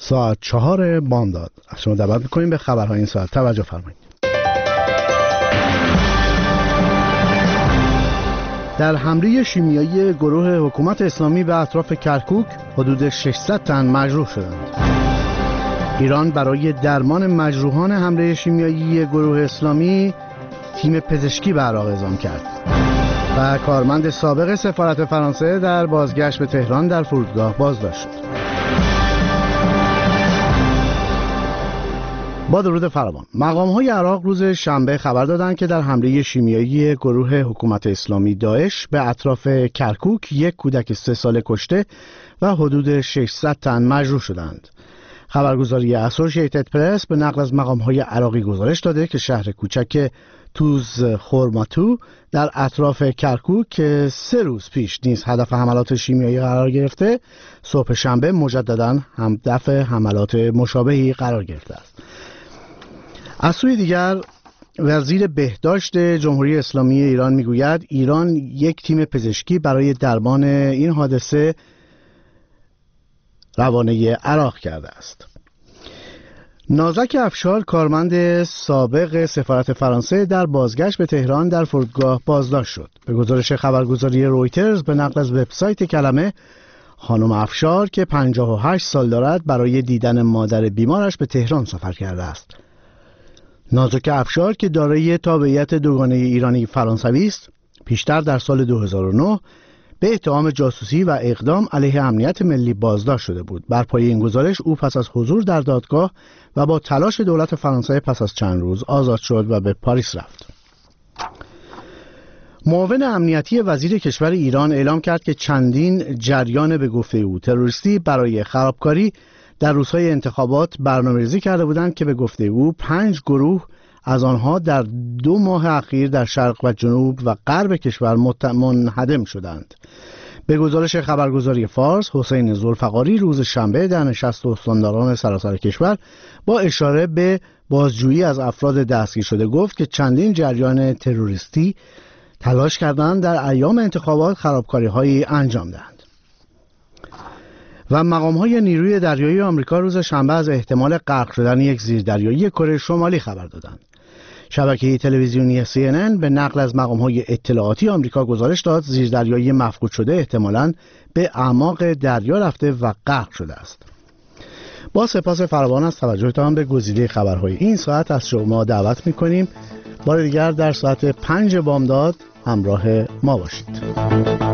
ساعت 4 بامداد. از شما دعوت می‌کنیم به خبرهای این ساعت توجه فرمایید. در حمله شیمیایی گروه حکومت اسلامی به اطراف کرکوک حدود 600 تن مجروح شدند. ایران برای درمان مجروحان حمله شیمیایی گروه اسلامی تیم پزشکی به عراق اعزام کرد و کارمند سابق سفارت فرانسه در بازگشت به تهران در فرودگاه بازداشت شد. با درود فراوان، مقام‌های عراق روز شنبه خبر دادند که در حمله شیمیایی گروه حکومت اسلامی داعش به اطراف کرکوک یک کودک 3 ساله کشته و حدود 600 تن مجروح شدند. خبرگزاری اسوسییتد پرس به نقل از مقام‌های عراقی گزارش داده که شهر کوچک توز خورماتو در اطراف کرکوک که 3 روز پیش نیز هدف حملات شیمیایی قرار گرفته، صبح شنبه مجدداً هدف حملات مشابهی قرار گرفته است. از سوی دیگر وزیر بهداشت جمهوری اسلامی ایران میگوید ایران یک تیم پزشکی برای درمان این حادثه روانه عراق کرده است. نازک افشار کارمند سابق سفارت فرانسه در بازگشت به تهران در فرودگاه بازداشت شد. به گزارش خبرگزاری رویترز به نقل از وبسایت کلمه، خانم افشار که 58 سال دارد برای دیدن مادر بیمارش به تهران سفر کرده است. نازک افشار که دارای تابعیت دوگانه ایرانی فرانسوی است، پیشتر در سال 2009 به اتهام جاسوسی و اقدام علیه امنیت ملی بازداشت شده بود. بر پایه این گزارش او پس از حضور در دادگاه و با تلاش دولت فرانسه پس از چند روز آزاد شد و به پاریس رفت. معاون امنیتی وزیر کشور ایران اعلام کرد که چندین جریان به گفته او تروریستی برای خرابکاری در روزهای انتخابات برنامه‌ریزی کرده بودند که به گفته او 5 گروه از آنها در 2 ماه اخیر در شرق و جنوب و غرب کشور منهدم شدند. به گزارش خبرگزاری فارس، حسین ذوالفقاری روز شنبه در نشست استانداران سراسر کشور با اشاره به بازجویی از افراد دستگیر شده گفت که چندین جریان تروریستی تلاش کردند در ایام انتخابات خرابکاری‌هایی انجام دهند. و مقام‌های نیروی دریایی آمریکا روز شنبه از احتمال غرق شدن یک زیردریایی کره شمالی خبر دادند. شبکه تلویزیونی CNN به نقل از مقام‌های اطلاعاتی آمریکا گزارش داد زیردریایی مفقود شده احتمالاً به اعماق دریا رفته و غرق شده است. با سپاس فراوان از توجهتان به گزیده خبرهای این ساعت از شما دعوت می‌کنیم بار دیگر در ساعت 5 بامداد همراه ما باشید.